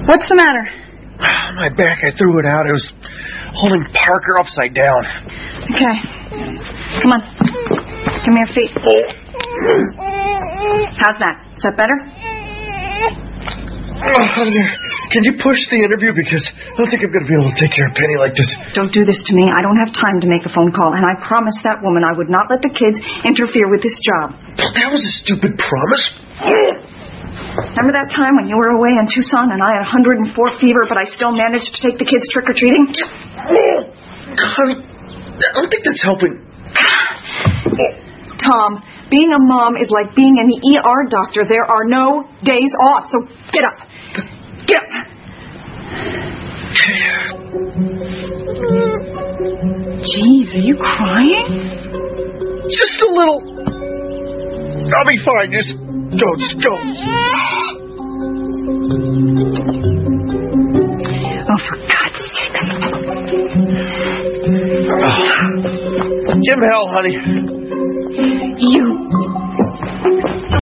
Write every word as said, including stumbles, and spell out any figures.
What's the matter? My back, I threw it out. I was holding Parker upside down. Okay. Come on. Give me your feet. How's that? Is that better? Oh, honey, can you push the interview? Because I don't think I'm going to be able to take care of Penny like this. Don't do this to me. I don't have time to make a phone call. And I promised that woman I would not let the kids interfere with this job. That was a stupid promise. Remember that time when you were away in Tucson and I had one hundred four fever, but I still managed to take the kids trick-or-treating? Honey, I don't think that's helping. Tom, being a mom is like being an E R doctor. There are no days off, so get up. Get up. Jeez, are you crying? Just a little. I'll be fine. Just go, just go. Oh, for God's sake. Oh. Give him hell, honey. You